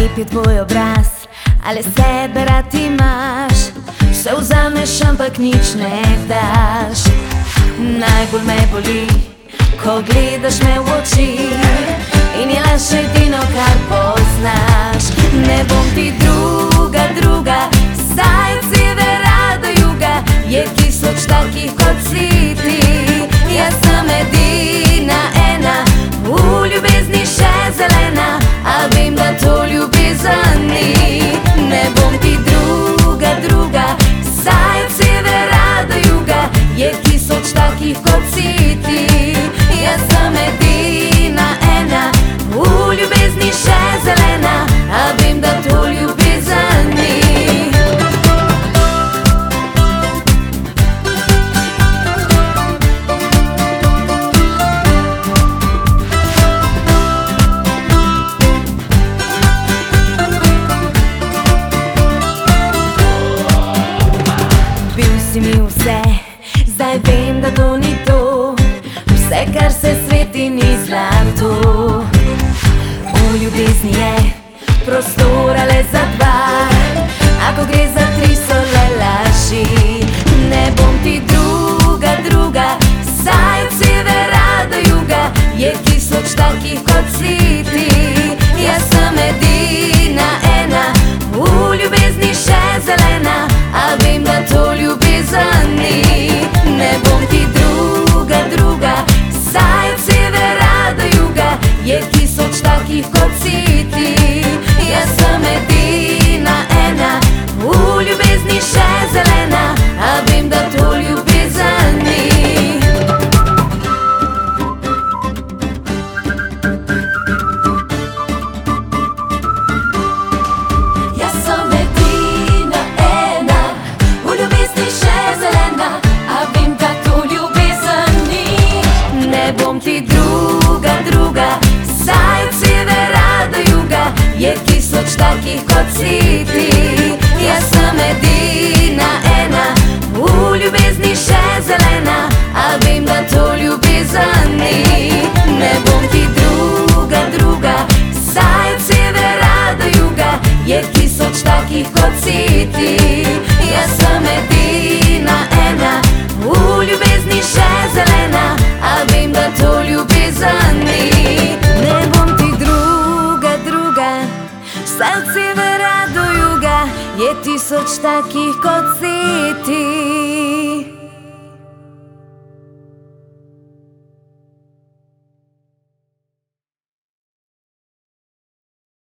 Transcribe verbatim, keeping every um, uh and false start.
Lep je tvoj obraz, ali sebe rad imaš. Vse vzameš, ampak nič ne daš. Najbolj me boli, ko gledaš me v oči in je laž edino, kar poznaš. Ne bom ti druga, druga, saj od severa do juga je tisoč takih, kot si ti. Jaz sem edina ena, v ljubezni še zelena, a vem, da to ljubezen ni. Ne bom ti druga, druga, saj od severa do juga je tisoč takih, kot si ti. Jaz sem edina ena, v ljubezni še zelena, a vem, da to ljubezen ni. Bil si mi vse, zdaj vem, da to ni to. Vse, kar se sveti, ni zlato. V ljubezni je prostora le za dva, a ko gre za tri, so le laži. Ne bom ti druga, druga, saj od severa do juga je tisoč takih, kot si ti. Jaz sem edina ena, v ljubezni še zelena, a vem, da to ljubezen ni. Ne bom ti druga, druga, saj od severa do juga je tisoč takih, kot si ti. Jaz sem edina ena, v ljubezni še zelena, a vem, da to ljubezen ni. Jaz sem edina ena, v ljubezni še zelena, a vem, da to ljubezen ni. Ne bom ti druga, druga, saj od severa do juga je tisoč takih, kot si ti. Jaz sem edina ena, v ljubezni še zelena, a vem, da to ljubezen ni. Ne bom ti druga, druga, saj od severa do juga je tisoč takih, kot si ti. Jaz sem edina ena, v ljubezni še zelena, a vem, da to ljubezen ni. Ne bom ti druga, druga, saj od severa do juga je tisoč takih, kot si ti.